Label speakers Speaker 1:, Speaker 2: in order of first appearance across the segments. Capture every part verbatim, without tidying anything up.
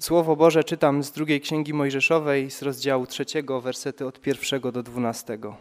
Speaker 1: Słowo Boże czytam z drugiej Księgi Mojżeszowej, z rozdziału trzeciego, wersety od pierwszego do dwunastego.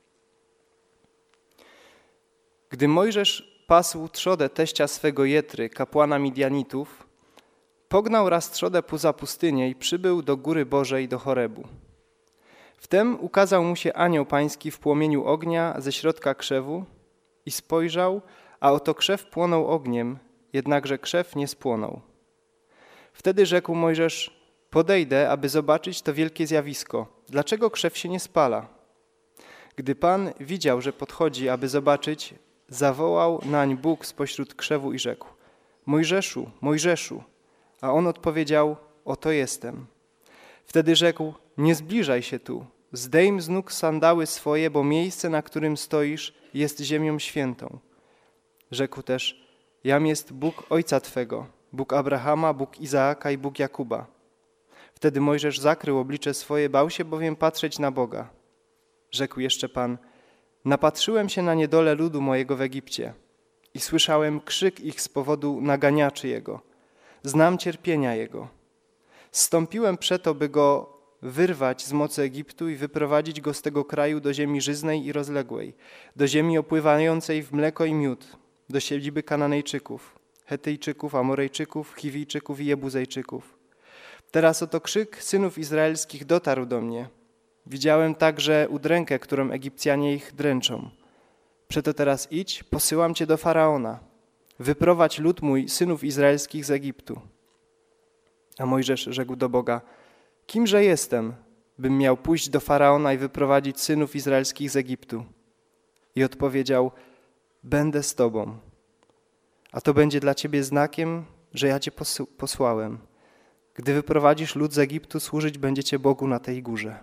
Speaker 1: Gdy Mojżesz pasł trzodę teścia swego Jetry, kapłana Midianitów, pognał raz trzodę poza pustynię i przybył do góry Bożej, do Chorebu. Wtem ukazał mu się anioł pański w płomieniu ognia ze środka krzewu i spojrzał, a oto krzew płonął ogniem, jednakże krzew nie spłonął. Wtedy rzekł Mojżesz: podejdę, aby zobaczyć to wielkie zjawisko. Dlaczego krzew się nie spala? Gdy Pan widział, że podchodzi, aby zobaczyć, zawołał nań Bóg spośród krzewu i rzekł: Mojżeszu, Mojżeszu. A on odpowiedział: oto jestem. Wtedy rzekł: nie zbliżaj się tu, zdejm z nóg sandały swoje, bo miejsce, na którym stoisz, jest ziemią świętą. Rzekł też: jam jest Bóg ojca twego, Bóg Abrahama, Bóg Izaaka i Bóg Jakuba. Wtedy Mojżesz zakrył oblicze swoje, bał się bowiem patrzeć na Boga. Rzekł jeszcze Pan: napatrzyłem się na niedolę ludu mojego w Egipcie i słyszałem krzyk ich z powodu naganiaczy jego. Znam cierpienia jego. Zstąpiłem przeto, by go wyrwać z mocy Egiptu i wyprowadzić go z tego kraju do ziemi żyznej i rozległej, do ziemi opływającej w mleko i miód, do siedziby Kananejczyków, Hetyjczyków, Amorejczyków, Chiwijczyków i Jebuzejczyków. Teraz oto krzyk synów izraelskich dotarł do mnie. Widziałem także udrękę, którą Egipcjanie ich dręczą. Przeto teraz idź, posyłam cię do Faraona. Wyprowadź lud mój, synów izraelskich z Egiptu. A Mojżesz rzekł do Boga: kimże jestem, bym miał pójść do Faraona i wyprowadzić synów izraelskich z Egiptu? I odpowiedział: będę z tobą. A to będzie dla ciebie znakiem, że ja cię posłałem. Gdy wyprowadzisz lud z Egiptu, służyć będziecie Bogu na tej górze.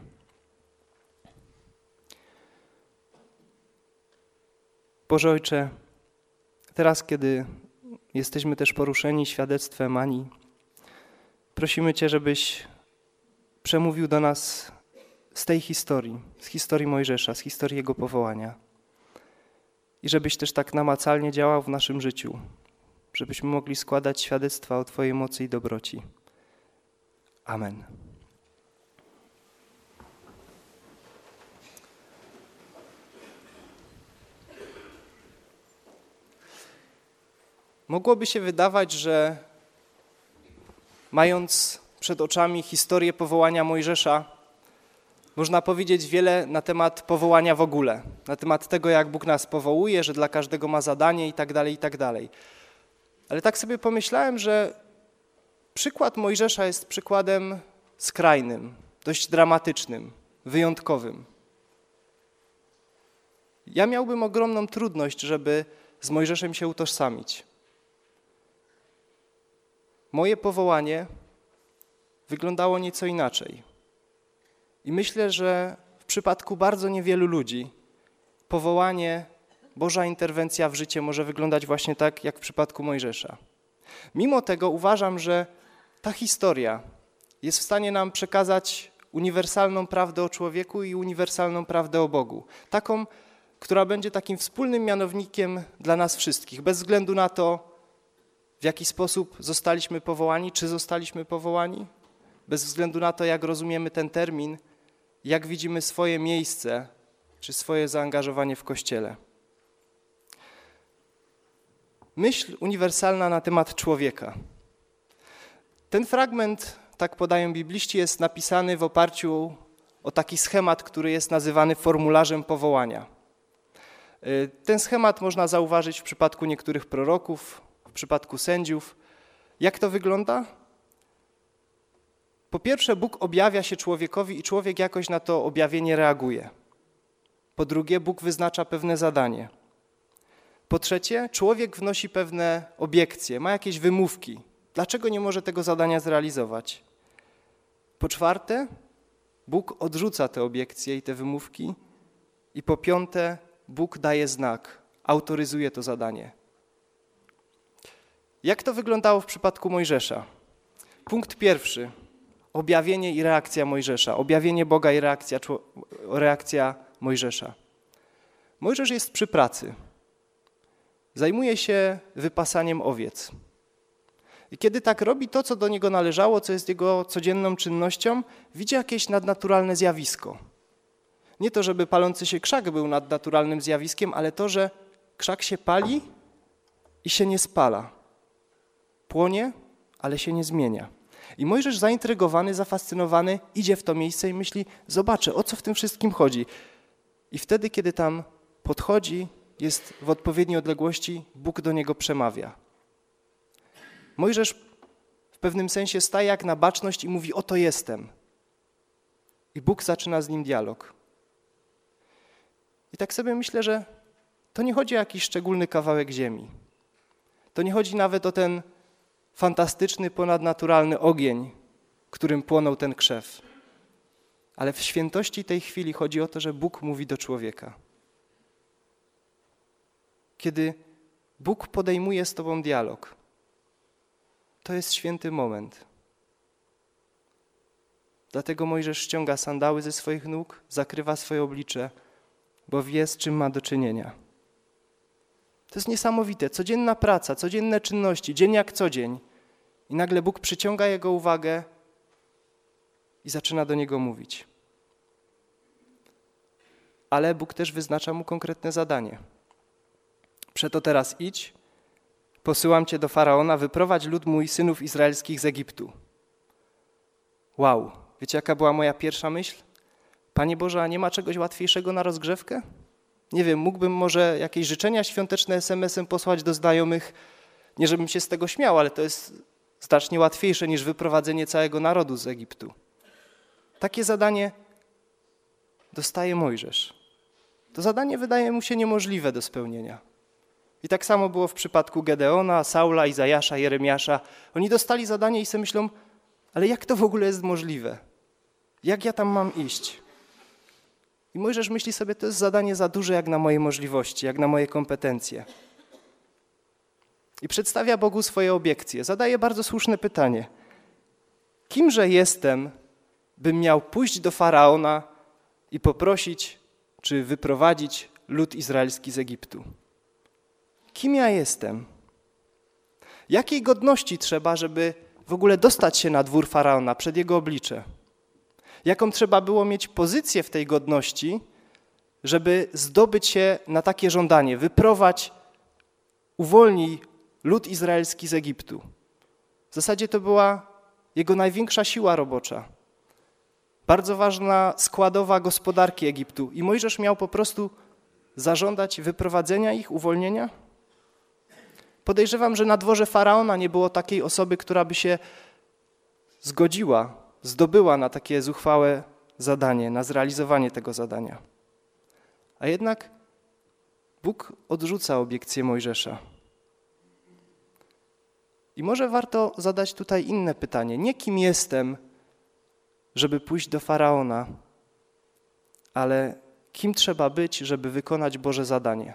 Speaker 1: Boże Ojcze, teraz, kiedy jesteśmy też poruszeni świadectwem Ani, prosimy Cię, żebyś przemówił do nas z tej historii, z historii Mojżesza, z historii jego powołania. I żebyś też tak namacalnie działał w naszym życiu, żebyśmy mogli składać świadectwa o Twojej mocy i dobroci. Amen. Mogłoby się wydawać, że mając przed oczami historię powołania Mojżesza, można powiedzieć wiele na temat powołania w ogóle, na temat tego, jak Bóg nas powołuje, że dla każdego ma zadanie i tak dalej, i tak dalej. Ale tak sobie pomyślałem, że przykład Mojżesza jest przykładem skrajnym, dość dramatycznym, wyjątkowym. Ja miałbym ogromną trudność, żeby z Mojżeszem się utożsamić. Moje powołanie wyglądało nieco inaczej. I myślę, że w przypadku bardzo niewielu ludzi powołanie, Boża interwencja w życie może wyglądać właśnie tak, jak w przypadku Mojżesza. Mimo tego uważam, że ta historia jest w stanie nam przekazać uniwersalną prawdę o człowieku i uniwersalną prawdę o Bogu. Taką, która będzie takim wspólnym mianownikiem dla nas wszystkich, bez względu na to, w jaki sposób zostaliśmy powołani, czy zostaliśmy powołani, bez względu na to, jak rozumiemy ten termin, jak widzimy swoje miejsce, czy swoje zaangażowanie w Kościele. Myśl uniwersalna na temat człowieka. Ten fragment, tak podają bibliści, jest napisany w oparciu o taki schemat, który jest nazywany formularzem powołania. Ten schemat można zauważyć w przypadku niektórych proroków, w przypadku sędziów. Jak to wygląda? Po pierwsze, Bóg objawia się człowiekowi i człowiek jakoś na to objawienie reaguje. Po drugie, Bóg wyznacza pewne zadanie. Po trzecie, człowiek wnosi pewne obiekcje, ma jakieś wymówki. Dlaczego nie może tego zadania zrealizować? Po czwarte, Bóg odrzuca te obiekcje i te wymówki. I po piąte, Bóg daje znak, autoryzuje to zadanie. Jak to wyglądało w przypadku Mojżesza? Punkt pierwszy. Objawienie i reakcja Mojżesza. Objawienie Boga i reakcja, reakcja Mojżesza. Mojżesz jest przy pracy. Zajmuje się wypasaniem owiec. I kiedy tak robi to, co do niego należało, co jest jego codzienną czynnością, widzi jakieś nadnaturalne zjawisko. Nie to, żeby palący się krzak był nadnaturalnym zjawiskiem, ale to, że krzak się pali i się nie spala. Płonie, ale się nie zmienia. I Mojżesz zaintrygowany, zafascynowany idzie w to miejsce i myśli, zobaczę, o co w tym wszystkim chodzi. I wtedy, kiedy tam podchodzi, jest w odpowiedniej odległości, Bóg do niego przemawia. Mojżesz w pewnym sensie staje jak na baczność i mówi, oto jestem. I Bóg zaczyna z nim dialog. I tak sobie myślę, że to nie chodzi o jakiś szczególny kawałek ziemi. To nie chodzi nawet o ten fantastyczny, ponadnaturalny ogień, którym płonął ten krzew. Ale w świętości tej chwili chodzi o to, że Bóg mówi do człowieka. Kiedy Bóg podejmuje z tobą dialog, to jest święty moment. Dlatego Mojżesz ściąga sandały ze swoich nóg, zakrywa swoje oblicze, bo wie, z czym ma do czynienia. To jest niesamowite. Codzienna praca, codzienne czynności, dzień jak co dzień. I nagle Bóg przyciąga jego uwagę i zaczyna do niego mówić. Ale Bóg też wyznacza mu konkretne zadanie. Przeto teraz idź, posyłam cię do Faraona, wyprowadź lud mój synów izraelskich z Egiptu. Wow, wiecie jaka była moja pierwsza myśl? Panie Boże, a nie ma czegoś łatwiejszego na rozgrzewkę? Nie wiem, mógłbym może jakieś życzenia świąteczne es em esem posłać do znajomych, nie żebym się z tego śmiał, ale to jest znacznie łatwiejsze niż wyprowadzenie całego narodu z Egiptu. Takie zadanie dostaje Mojżesz. To zadanie wydaje mu się niemożliwe do spełnienia. I tak samo było w przypadku Gedeona, Saula, Izajasza, Jeremiasza. Oni dostali zadanie i sobie myślą, ale jak to w ogóle jest możliwe? Jak ja tam mam iść? I Mojżesz myśli sobie, to jest zadanie za duże jak na moje możliwości, jak na moje kompetencje. I przedstawia Bogu swoje obiekcje. Zadaje bardzo słuszne pytanie. Kimże jestem, bym miał pójść do Faraona i poprosić, czy wyprowadzić lud izraelski z Egiptu? Kim ja jestem? Jakiej godności trzeba, żeby w ogóle dostać się na dwór Faraona, przed jego oblicze? Jaką trzeba było mieć pozycję w tej godności, żeby zdobyć się na takie żądanie, wyprowadź, uwolnij lud izraelski z Egiptu. W zasadzie to była jego największa siła robocza. Bardzo ważna składowa gospodarki Egiptu. I Mojżesz miał po prostu zażądać wyprowadzenia ich, uwolnienia? Podejrzewam, że na dworze Faraona nie było takiej osoby, która by się zgodziła, zdobyła na takie zuchwałe zadanie, na zrealizowanie tego zadania. A jednak Bóg odrzuca obiekcję Mojżesza. I może warto zadać tutaj inne pytanie. Nie kim jestem, żeby pójść do Faraona, ale kim trzeba być, żeby wykonać Boże zadanie.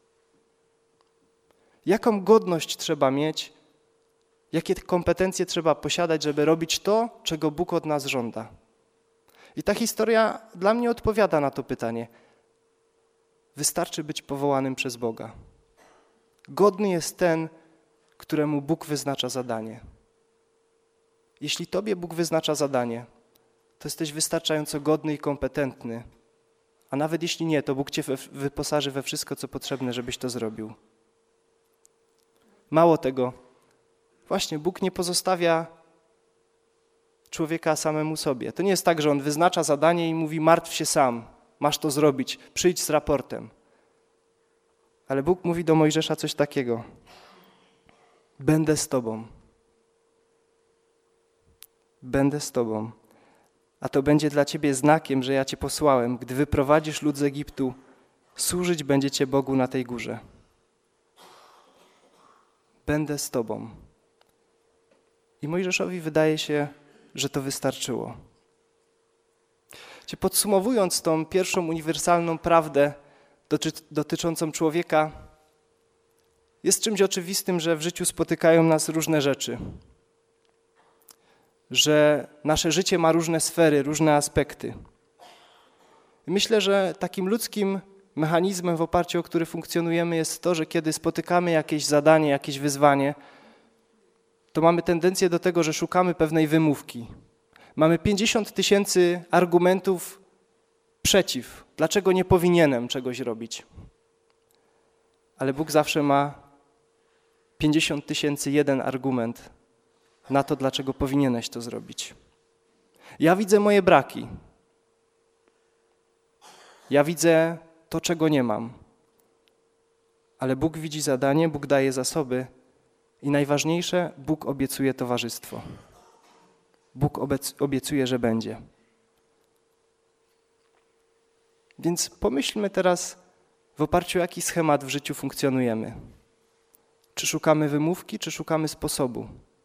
Speaker 1: Jaką godność trzeba mieć, jakie kompetencje trzeba posiadać, żeby robić to, czego Bóg od nas żąda. I ta historia dla mnie odpowiada na to pytanie. Wystarczy być powołanym przez Boga. Godny jest ten, któremu Bóg wyznacza zadanie. Jeśli tobie Bóg wyznacza zadanie, to jesteś wystarczająco godny i kompetentny, a nawet jeśli nie, to Bóg cię wyposaży we wszystko, co potrzebne, żebyś to zrobił. Mało tego, właśnie Bóg nie pozostawia człowieka samemu sobie. To nie jest tak, że On wyznacza zadanie i mówi martw się sam, masz to zrobić, przyjdź z raportem. Ale Bóg mówi do Mojżesza coś takiego. Będę z tobą. Będę z tobą. A to będzie dla ciebie znakiem, że ja cię posłałem. Gdy wyprowadzisz lud z Egiptu, służyć będziecie Bogu na tej górze. Będę z tobą. I Mojżeszowi wydaje się, że to wystarczyło. Podsumowując tą pierwszą uniwersalną prawdę dotyczącą człowieka, jest czymś oczywistym, że w życiu spotykają nas różne rzeczy. Że nasze życie ma różne sfery, różne aspekty. Myślę, że takim ludzkim mechanizmem, w oparciu o który funkcjonujemy, jest to, że kiedy spotykamy jakieś zadanie, jakieś wyzwanie, to mamy tendencję do tego, że szukamy pewnej wymówki. Mamy pięćdziesiąt tysięcy argumentów przeciw. Dlaczego nie powinienem czegoś robić? Ale Bóg zawsze ma pięćdziesiąt tysięcy jeden argument na to, dlaczego powinieneś to zrobić. Ja widzę moje braki. Ja widzę to, czego nie mam. Ale Bóg widzi zadanie, Bóg daje zasoby i najważniejsze, Bóg obiecuje towarzystwo. Bóg obiecuje, że będzie. Więc pomyślmy teraz, w oparciu o jaki schemat w życiu funkcjonujemy. Czy szukamy wymówki, czy szukamy sposobu?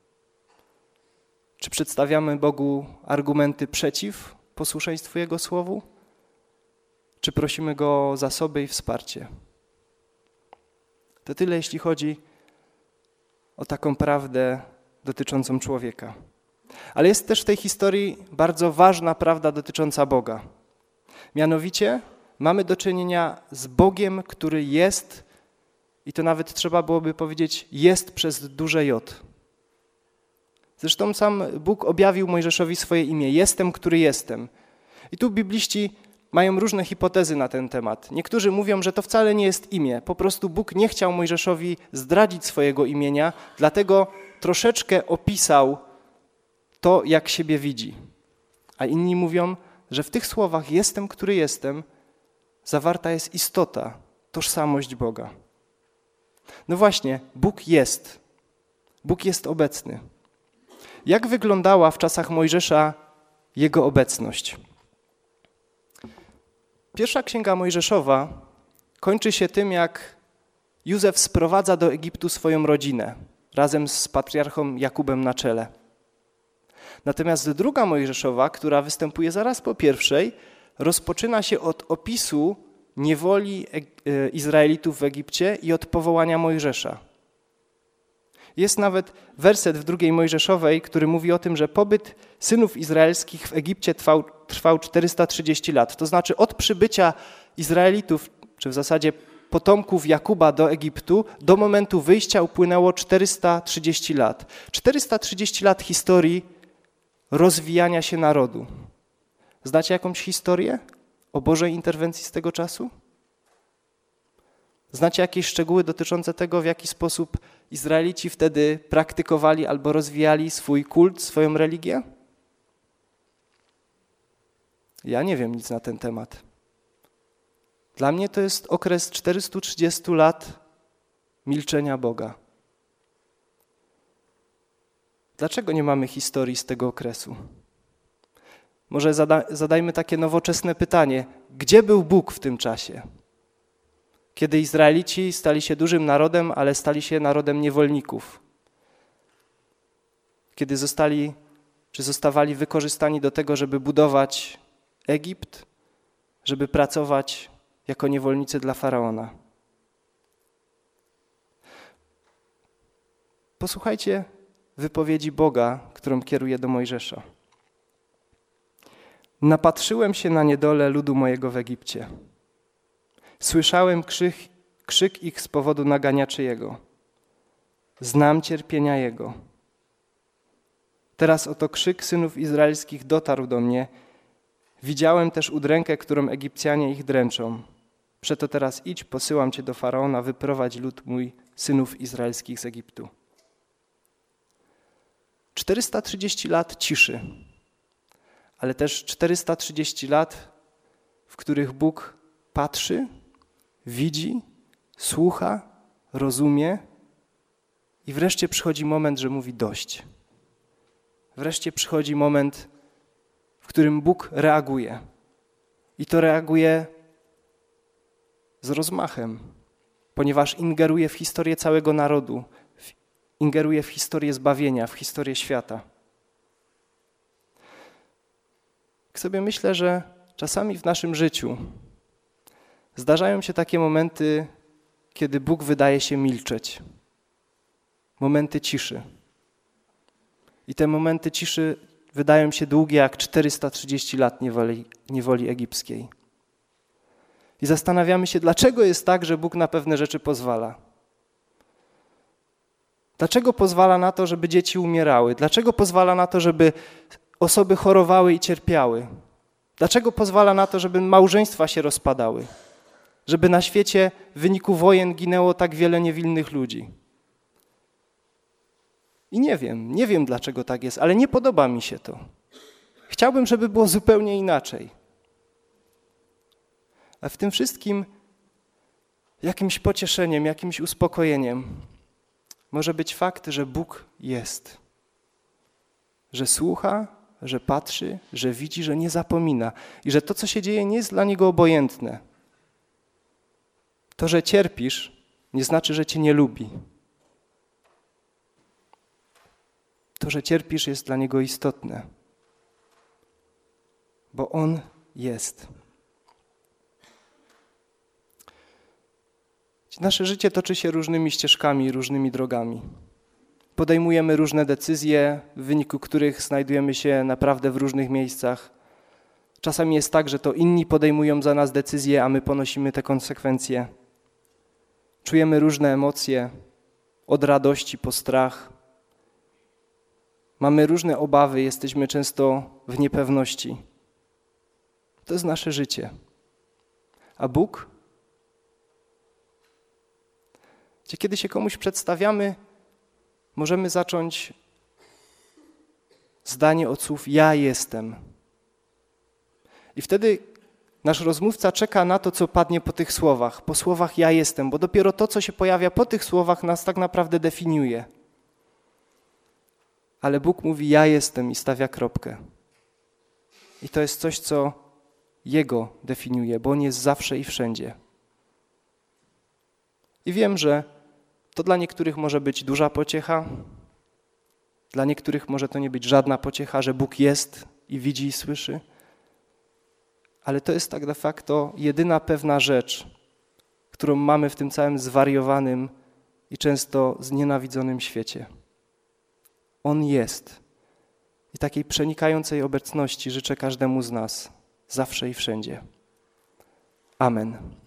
Speaker 1: Czy przedstawiamy Bogu argumenty przeciw posłuszeństwu Jego słowu? Czy prosimy Go o zasoby i wsparcie? To tyle, jeśli chodzi o taką prawdę dotyczącą człowieka. Ale jest też w tej historii bardzo ważna prawda dotycząca Boga. Mianowicie mamy do czynienia z Bogiem, który jest, i to nawet trzeba byłoby powiedzieć, jest przez duże J. Zresztą sam Bóg objawił Mojżeszowi swoje imię. Jestem, który jestem. I tu bibliści mają różne hipotezy na ten temat. Niektórzy mówią, że to wcale nie jest imię. Po prostu Bóg nie chciał Mojżeszowi zdradzić swojego imienia, dlatego troszeczkę opisał to, jak siebie widzi. A inni mówią, że w tych słowach jestem, który jestem, zawarta jest istota, tożsamość Boga. No właśnie, Bóg jest. Bóg jest obecny. Jak wyglądała w czasach Mojżesza Jego obecność? Pierwsza księga Mojżeszowa kończy się tym, jak Józef sprowadza do Egiptu swoją rodzinę razem z patriarchą Jakubem na czele. Natomiast druga Mojżeszowa, która występuje zaraz po pierwszej, rozpoczyna się od opisu niewoli Izraelitów w Egipcie i od powołania Mojżesza. Jest nawet werset w drugiej Mojżeszowej, który mówi o tym, że pobyt synów izraelskich w Egipcie trwał, trwał czterysta trzydzieści lat. To znaczy od przybycia Izraelitów, czy w zasadzie potomków Jakuba do Egiptu, do momentu wyjścia upłynęło czterysta trzydzieści lat. czterysta trzydzieści lat historii rozwijania się narodu. Znacie jakąś historię o Bożej interwencji z tego czasu? Znacie jakieś szczegóły dotyczące tego, w jaki sposób Izraelici wtedy praktykowali albo rozwijali swój kult, swoją religię? Ja nie wiem nic na ten temat. Dla mnie to jest okres czterystu trzydziestu lat milczenia Boga. Dlaczego nie mamy historii z tego okresu? Może zada, zadajmy takie nowoczesne pytanie. Gdzie był Bóg w tym czasie? Kiedy Izraelici stali się dużym narodem, ale stali się narodem niewolników. Kiedy zostali, czy zostawali wykorzystani do tego, żeby budować Egipt, żeby pracować jako niewolnicy dla Faraona. Posłuchajcie wypowiedzi Boga, którą kieruje do Mojżesza. Napatrzyłem się na niedolę ludu mojego w Egipcie. Słyszałem krzyk, krzyk ich z powodu naganiaczy jego. Znam cierpienia jego. Teraz oto krzyk synów izraelskich dotarł do mnie. Widziałem też udrękę, którą Egipcjanie ich dręczą. Przeto teraz idź, posyłam cię do Faraona, wyprowadź lud mój, synów izraelskich z Egiptu. czterysta trzydzieści lat ciszy, ale też czterysta trzydzieści lat, w których Bóg patrzy, widzi, słucha, rozumie i wreszcie przychodzi moment, że mówi dość. Wreszcie przychodzi moment, w którym Bóg reaguje. I to reaguje z rozmachem, ponieważ ingeruje w historię całego narodu, ingeruje w historię zbawienia, w historię świata. Tak sobie myślę, że czasami w naszym życiu zdarzają się takie momenty, kiedy Bóg wydaje się milczeć. Momenty ciszy. I te momenty ciszy wydają się długie jak czterysta trzydzieści lat niewoli, niewoli egipskiej. I zastanawiamy się, dlaczego jest tak, że Bóg na pewne rzeczy pozwala. Dlaczego pozwala na to, żeby dzieci umierały? Dlaczego pozwala na to, żeby osoby chorowały i cierpiały? Dlaczego pozwala na to, żeby małżeństwa się rozpadały? Żeby na świecie w wyniku wojen ginęło tak wiele niewinnych ludzi? I nie wiem, nie wiem dlaczego tak jest, ale nie podoba mi się to. Chciałbym, żeby było zupełnie inaczej. A w tym wszystkim jakimś pocieszeniem, jakimś uspokojeniem może być fakt, że Bóg jest. Że słucha, że patrzy, że widzi, że nie zapomina i że to, co się dzieje, nie jest dla Niego obojętne. To, że cierpisz, nie znaczy, że Cię nie lubi. To, że cierpisz, jest dla Niego istotne, bo On jest. Nasze życie toczy się różnymi ścieżkami, różnymi drogami. Podejmujemy różne decyzje, w wyniku których znajdujemy się naprawdę w różnych miejscach. Czasami jest tak, że to inni podejmują za nas decyzje, a my ponosimy te konsekwencje. Czujemy różne emocje, od radości po strach. Mamy różne obawy, jesteśmy często w niepewności. To jest nasze życie. A Bóg? Kiedy się komuś przedstawiamy, możemy zacząć zdanie od słów ja jestem. I wtedy nasz rozmówca czeka na to, co padnie po tych słowach, po słowach ja jestem, bo dopiero to, co się pojawia po tych słowach, nas tak naprawdę definiuje. Ale Bóg mówi ja jestem i stawia kropkę. I to jest coś, co Jego definiuje, bo On jest zawsze i wszędzie. I wiem, że to dla niektórych może być duża pociecha, dla niektórych może to nie być żadna pociecha, że Bóg jest i widzi i słyszy, ale to jest tak de facto jedyna pewna rzecz, którą mamy w tym całym zwariowanym i często znienawidzonym świecie. On jest i takiej przenikającej obecności życzę każdemu z nas, zawsze i wszędzie. Amen.